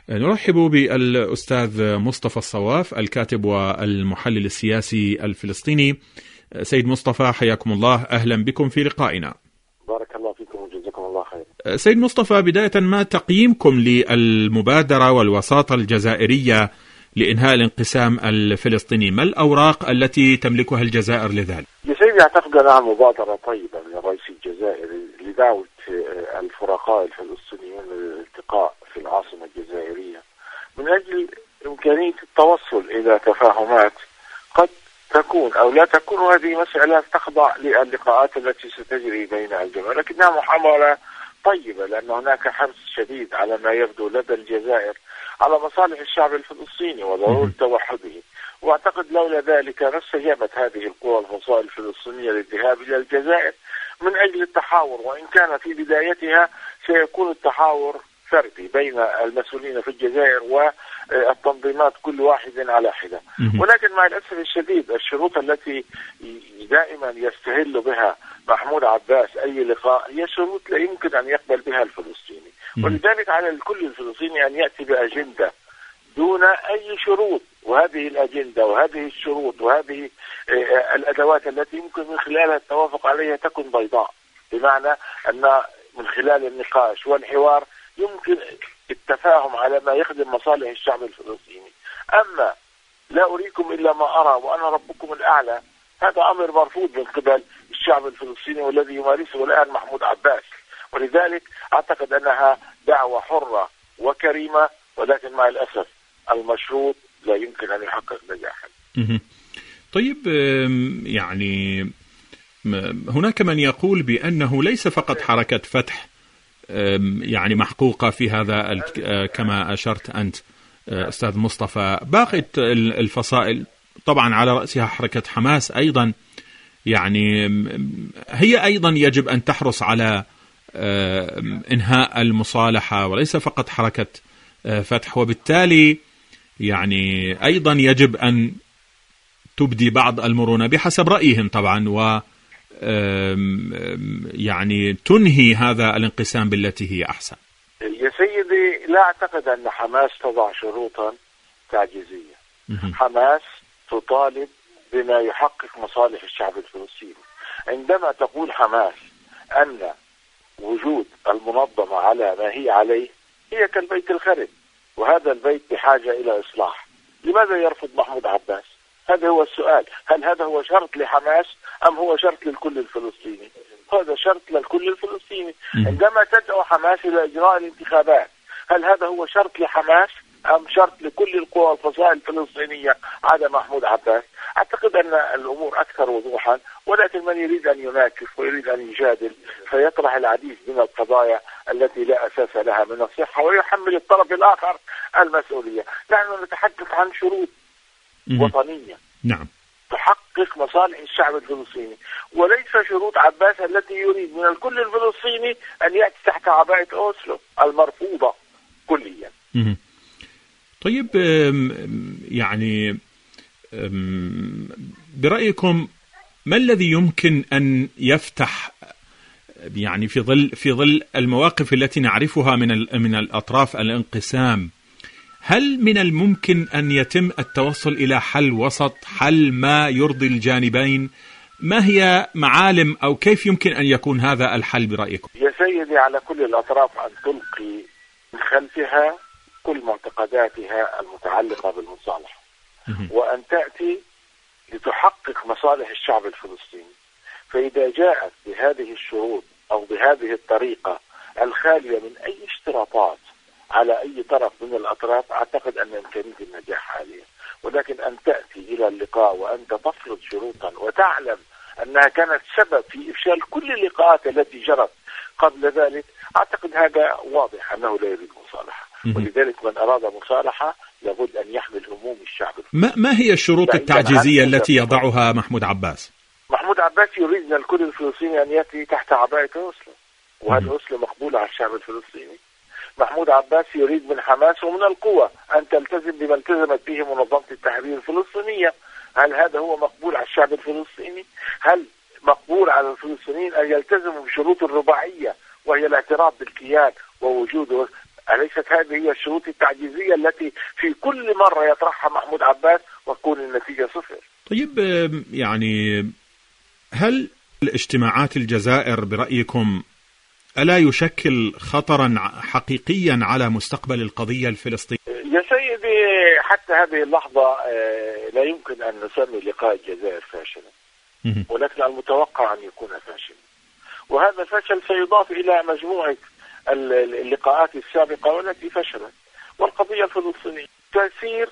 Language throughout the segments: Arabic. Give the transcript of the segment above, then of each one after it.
نرحب بالأستاذ مصطفى الصواف، الكاتب والمحلل السياسي الفلسطيني. سيد مصطفى، حياكم الله، أهلا بكم في لقائنا. بارك الله فيكم وجزاكم الله خير. سيد مصطفى، بداية ما تقييمكم للمبادرة والوساطة الجزائرية لإنهاء الانقسام الفلسطيني؟ ما الأوراق التي تملكها الجزائر لذلك؟ يا سيدي، أعتقد أنها مبادرة طيبة من الرئيس الجزائري لدعوة الفرقاء الفلسطينيين للالتقاء في العاصمة الجزائرية من أجل إمكانية التوصل إلى تفاهمات قد تكون أو لا تكون، هذه مسألة تخضع للقاءات التي ستجري بين الجميع، لكنها محاولة طيبة لأن هناك حرص شديد على ما يبدو لدى الجزائر على مصالح الشعب الفلسطيني وضرورة توحده. واعتقد لولا ذلك ما استجابت هذه القوى الفصائل الفلسطينية للذهاب الى الجزائر من اجل التحاور، وان كان في بدايتها سيكون التحاور فردي بين المسؤولين في الجزائر والتنظيمات كل واحد على حدة. ولكن مع الاسف الشديد الشروط التي دائما يستهل بها محمود عباس اي لقاء هي شروط لا يمكن ان يقبل بها الفلسطيني، ولذلك على الكل الفلسطيني ان ياتي باجنده دون اي شروط، وهذه الأجندة وهذه الشروط وهذه الأدوات التي يمكن من خلالها التوافق عليها تكون بيضاء، بمعنى أن من خلال النقاش والحوار يمكن التفاهم على ما يخدم مصالح الشعب الفلسطيني. أما لا أريكم إلا ما أرى وأنا ربكم الأعلى، هذا أمر مرفوض من قبل الشعب الفلسطيني والذي يمارسه الآن محمود عباس، ولذلك أعتقد أنها دعوة حرة وكريمة، ولكن مع الأسف المشروط لا يمكن أن يحقق نجاحا. طيب، يعني هناك من يقول بأنه ليس فقط حركة فتح يعني محقوقة في هذا كما أشرت أنت أستاذ مصطفى، باقي الفصائل طبعا على رأسها حركة حماس أيضا، يعني هي أيضا يجب أن تحرص على إنهاء المصالحة وليس فقط حركة فتح، وبالتالي يعني أيضا يجب أن تبدي بعض المرونة بحسب رأيهم طبعا، و يعني تنهي هذا الانقسام بالتي هي أحسن. يا سيدي، لا أعتقد أن حماس تضع شروطا تعجيزية. حماس تطالب بما يحقق مصالح الشعب الفلسطيني. عندما تقول حماس أن وجود المنظمة على ما هي عليه هي كالبيت الخرب، وهذا البيت بحاجة إلى إصلاح، لماذا يرفض محمود عباس؟ هذا هو السؤال. هل هذا هو شرط لحماس أم هو شرط للكل الفلسطيني؟ هذا شرط للكل الفلسطيني. عندما تدعو حماس إلى إجراء الانتخابات، هل هذا هو شرط لحماس أم شرط لكل القوى الفصائل الفلسطينية عدا محمود عباس؟ أعتقد أن الأمور أكثر وضوحا، ولكن من يريد أن يناكف ويريد أن يجادل فيطرح العديد من القضايا التي لا أساس لها من الصحة ويحمل الطرف الآخر المسؤولية. نحن نتحدث عن شروط وطنية نعم تحقق مصالح الشعب الفلسطيني، وليس شروط عباس التي يريد من الكل الفلسطيني أن يأتي تحت عباءة أوسلو المرفوضة كليا. طيب، يعني برأيكم ما الذي يمكن أن يفتح، يعني في ظل المواقف التي نعرفها من الأطراف الانقسام، هل من الممكن أن يتم التوصل إلى حل وسط، حل ما يرضي الجانبين؟ ما هي معالم أو كيف يمكن أن يكون هذا الحل برأيكم؟ يا سيدي، على كل الأطراف أن تلقي من خلفها كل معتقداتها المتعلقة بالمصالحة، وأن تأتي لتحقق مصالح الشعب الفلسطيني. فإذا جاءت بهذه الشروط أو بهذه الطريقة الخالية من أي اشتراطات على أي طرف من الأطراف، أعتقد أن إمكانية النجاح عالية. ولكن أن تأتي إلى اللقاء وأنت تفرض شروطا وتعلم أنها كانت سبب في إفشال كل اللقاءات التي جرت قبل ذلك، أعتقد هذا واضح أنه لا يريد مصالحة. ولذلك من أراد مصالحة لابد أن يحمل هموم الشعب. ما هي الشروط التعجيزية التي يضعها محمود عباس؟ محمود عباس يريد من الكل الفلسطيني أن يأتي تحت عباءة أوسلو، وهذا أوسلو مقبول على الشعب الفلسطيني. محمود عباس يريد من حماس ومن القوى أن تلتزم بما التزمت به منظمة التحرير الفلسطينية. هل هذا هو مقبول على الشعب الفلسطيني؟ هل مقبول على الفلسطينيين أن يلتزموا بشروط الرباعية، وهي الاعتراف بالكيان ووجود أليست هذه هي الشروط التعجيزية التي في كل مرة يطرحها محمود عباس وتكون النتيجة صفر؟ طيب يعني هل الاجتماعات الجزائر برأيكم ألا يشكل خطرا حقيقيا على مستقبل القضية الفلسطينية؟ يا سيدي، حتى هذه اللحظة لا يمكن أن نسمي لقاء الجزائر فاشلا، ولكن المتوقع أن يكون فاشلا، وهذا الفشل سيضاف إلى مجموعة اللقاءات السابقة والتي فشلت. والقضية الفلسطينية تسير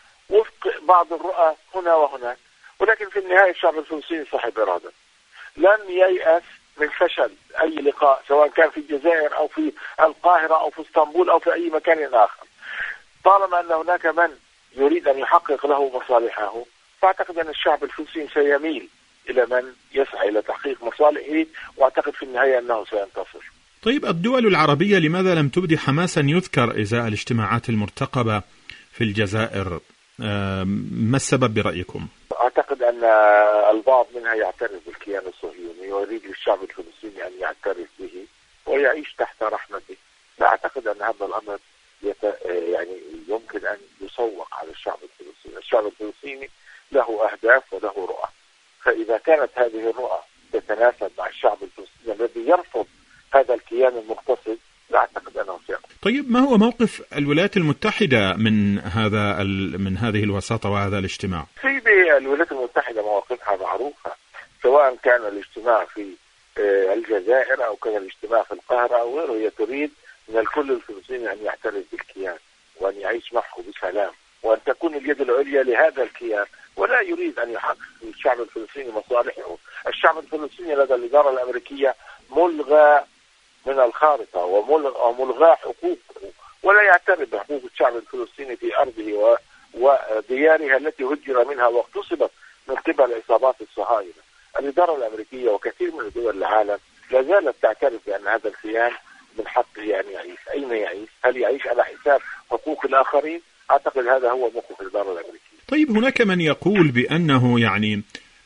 وفق بعض الرؤى هنا وهناك، ولكن في النهاية الشعب الفلسطيني صاحب إرادة لن ييأس من فشل أي لقاء، سواء كان في الجزائر أو في القاهرة أو في اسطنبول أو في أي مكان آخر. طالما أن هناك من يريد أن يحقق له مصالحه، فأعتقد أن الشعب الفلسطيني سيميل إلى من يسعى إلى تحقيق مصالحه، وأعتقد في النهاية أنه سينتصر. طيب الدول العربية لماذا لم تبدي حماسا يذكر إزاء الاجتماعات المرتقبة في الجزائر؟ ما السبب برأيكم؟ أعتقد أن البعض منها يعترف بالكيان الصهيوني ويريد الشعب الفلسطيني أن يعترف به ويعيش تحت رحمته. لا أعتقد أن هذا الأمر يعني يمكن أن يسوق على الشعب الفلسطيني. الشعب الفلسطيني له أهداف وله رؤى، فإذا كانت هذه الرؤى تتناسب مع الشعب الفلسطيني الذي يرفض هذا الكيان المغتصب، لا أعتقد أنه سيقبل. طيب ما هو موقف الولايات المتحدة من هذه الوساطة وهذا الاجتماع؟ سيدي، الولايات المتحدة مواقفها معروفة، سواء كان الاجتماع في الجزائر أو كان الاجتماع في القاهرة أو غيره. هي تريد من الكل الفلسطيني أن يعترف بالكيان وأن يعيش معه بسلام وأن تكون اليد العليا لهذا الكيان، ولا يريد أن يحقق الشعب الفلسطيني مصالحه. الشعب الفلسطيني لدى الإدارة الأمريكية ملغى من الخارطة وملغى حقوقه، ولا يعترف بحقوق الشعب الفلسطيني في أرضه وديارها التي هجر منها واغتصبت من قبل عصابات الصهاينة. الإدارة الأمريكية وكثير من دول العالم لا زالت تعترف بأن هذا الكيان من حقه أن يعيش. أين يعيش؟ هل يعيش على حساب حقوق الآخرين؟ أعتقد هذا هو موقف الإدارة الأمريكية. طيب هناك من يقول بأنه يعني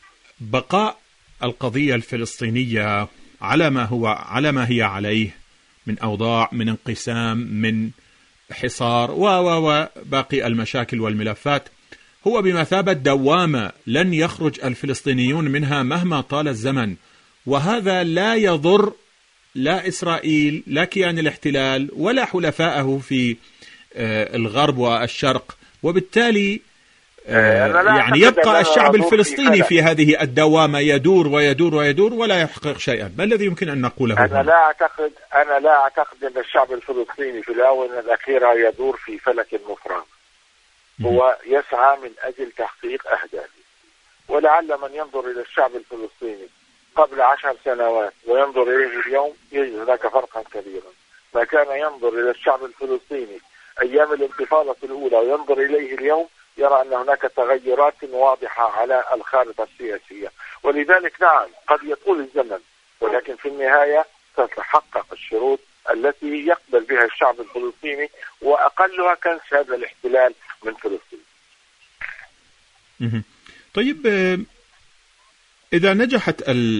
بقاء القضية الفلسطينية على ما هي عليه من أوضاع، من انقسام، من حصار وباقي المشاكل والملفات هو بمثابة دوامة لن يخرج الفلسطينيون منها مهما طال الزمن، وهذا لا يضر لا إسرائيل لا كيان الاحتلال ولا حلفائه في الغرب والشرق، وبالتالي يعني يبقى الشعب الفلسطيني في هذه الدوامة يدور ويدور ويدور ولا يحقق شيئا. ما الذي يمكن أن نقوله؟ أنا لا أعتقد أن الشعب الفلسطيني في الآونة الأخيرة يدور في فلك مفرغ. هو يسعى من أجل تحقيق أهدافه، ولعل من ينظر إلى الشعب الفلسطيني قبل 10 سنوات وينظر إليه اليوم يجد هناك فرقا كبيرا. ما كان ينظر إلى الشعب الفلسطيني أيام الانتفاضة الأولى وينظر إليه اليوم يرى أن هناك تغيرات واضحة على الخارطة السياسية. ولذلك نعم قد يطول الزمن، ولكن في النهاية تتحقق الشروط التي يقبل بها الشعب الفلسطيني، وأقلها كنس هذا الاحتلال من فلسطين. طيب إذا نجحت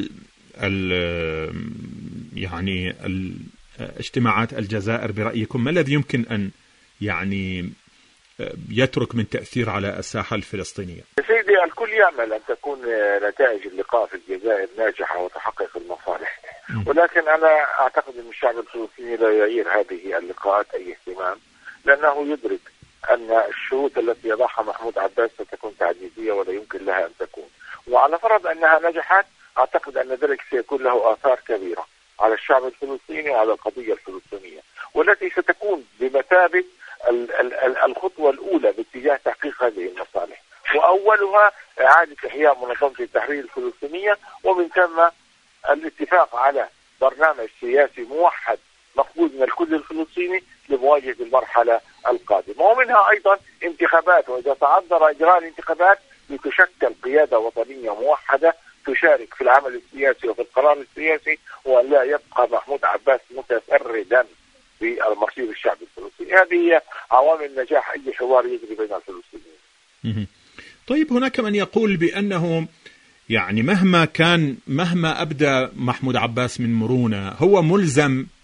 يعني اجتماعات الجزائر برأيكم، ما الذي يمكن أن يعني يترك من تأثير على الساحة الفلسطينية؟ سيدي، الكل يأمل أن تكون نتائج اللقاء في الجزائر ناجحة وتحقق المصالح، ولكن أنا أعتقد أن الشعب الفلسطيني لا يعير هذه اللقاءات أي اهتمام، لأنه يدرك أن الشروط التي يضعها محمود عباس ستكون تعجيزية ولا يمكن لها أن تكون. وعلى فرض أنها نجحت، أعتقد أن ذلك سيكون له آثار كبيرة على الشعب الفلسطيني وعلى القضية الفلسطينية، والتي ستكون بمثابة الخطوة الأولى باتجاه تحقيق هذه المصالح، وأولها إعادة إحياء منظمة التحرير الفلسطينية، ومن ثم الاتفاق على برنامج سياسي موحد مقبول من الكل الفلسطيني لمواجهة المرحلة القادمة، ومنها أيضا انتخابات. وإذا تعذر إجراء الانتخابات لتشكل قيادة وطنية موحدة تشارك في العمل السياسي وفي القرار السياسي، وأن لا يبقى محمود عباس متفردا بمصير الشعب الفلسطيني. هذه هي عوامل نجاح أي حوار يجري بين الفلسطينيين. طيب هناك من يقول بأنه يعني مهما أبدى محمود عباس من مرونة، هو ملزم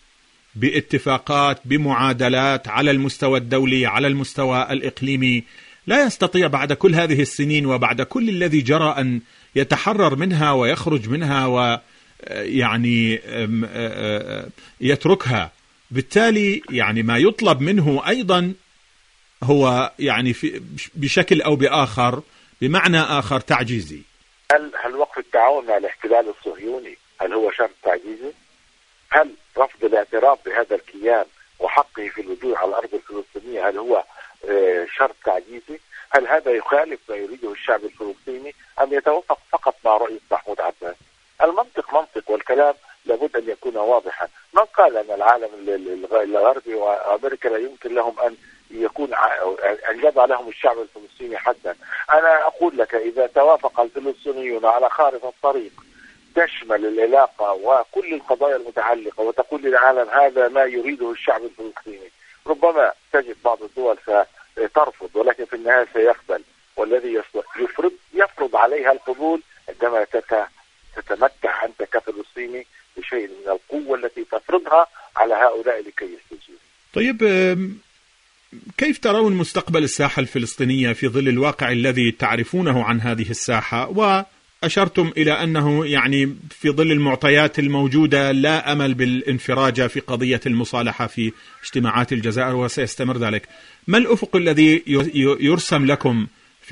باتفاقات، بمعادلات على المستوى الدولي، على المستوى الإقليمي، لا يستطيع بعد كل هذه السنين وبعد كل الذي جرى أن يتحرر منها ويخرج منها ويعني يتركها. بالتالي يعني ما يطلب منه أيضا هو يعني بشكل أو بآخر، بمعنى آخر، تعجيزي. هل وقف التعاون مع الاحتلال الصهيوني هل هو شرط تعجيزي؟ هل رفض الاعتراف بهذا الكيان وحقه في الوجود على الأرض الفلسطينية هل هو شرط تعجيزي؟ هل هذا يخالف ما يريده الشعب الفلسطيني أم يتوافق فقط مع رؤية محمود عباس؟ المنطق منطق والكلام لابد أن يكون واضحا. من قال أن العالم الغربي وأمريكا لا يمكن لهم أن يضع لهم الشعب الفلسطيني حدا؟ أنا أقول لك إذا توافق الفلسطينيون على خارطة الطريق تشمل العلاقة وكل القضايا المتعلقة وتقول للعالم هذا ما يريده الشعب الفلسطيني، ربما تجد بعض الدول سترفض، ولكن في النهاية سيقبل، والذي يفرض عليها القبول عندما تتمتع أنت كفلسطيني بشيء من القوة التي تفرضها على هؤلاء لكي يستجيبوا. طيب، كيف ترون مستقبل الساحة الفلسطينية في ظل الواقع الذي تعرفونه عن هذه الساحة؟ وأشرتم إلى أنه يعني في ظل المعطيات الموجودة لا أمل بالانفراج في قضية المصالحة في اجتماعات الجزائر وسيستمر ذلك. ما الأفق الذي يرسم لكم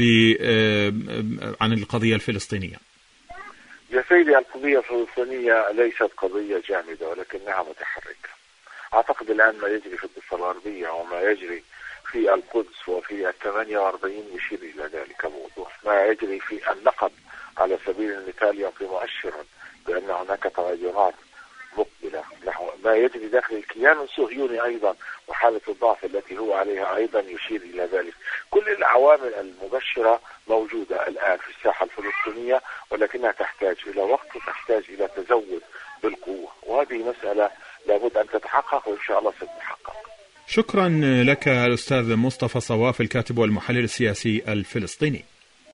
عن القضية الفلسطينية؟ يا سيدي، القضية الفلسطينية ليست قضية جامدة ولكنها متحركة. أعتقد الآن ما يجري في الضفة الغربية وما يجري في القدس وفي 48 يشير إلى ذلك بوضوح. ما يجري في النقب على سبيل المثال يعطي مؤشرا بأن هناك تغيرات مقبلة نحو ما يجري داخل الكيان الصهيوني أيضا، وحالة الضعف التي هو عليها أيضا يشير إلى ذلك. كل العوامل المبشرة موجودة الآن في الساحة الفلسطينية، ولكنها تحتاج إلى وقت وتحتاج إلى تزود بالقوة، وهذه مسألة لابد أن تتحقق وإن شاء الله ستتحقق. شكرا لك الأستاذ مصطفى صواف، الكاتب والمحلل السياسي الفلسطيني.